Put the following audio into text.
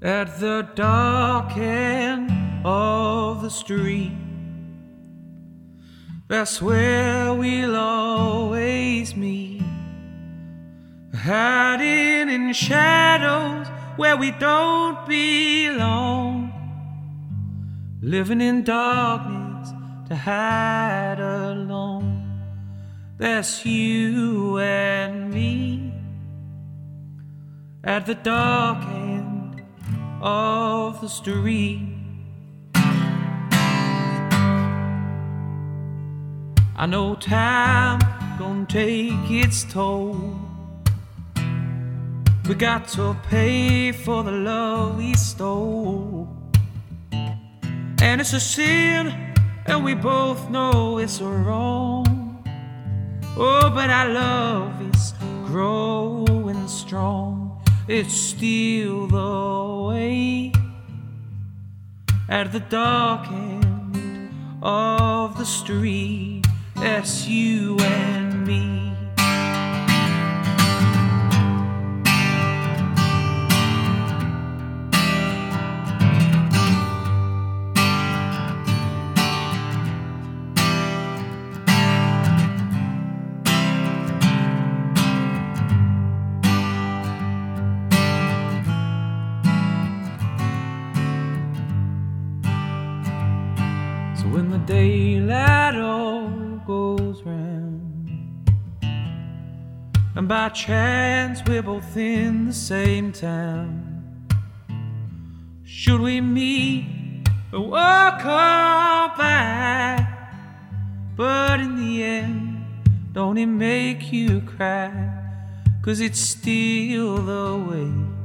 at the dark end of the street. That's where we'll always meet, hiding in shadows where we don't belong, living in darkness to hide alone. That's you and me at the dark end of the street. I know time gonna take its toll. We got to pay for the love we stole, and it's a sin, and we both know it's wrong. Oh, but our love is growing strong. It's still the way at the dark end of the street. That's you and me. So when the daylight all goes round, and by chance we're both in the same town, should we meet or walk on by? But in the end, don't it make you cry? 'Cause it's still the way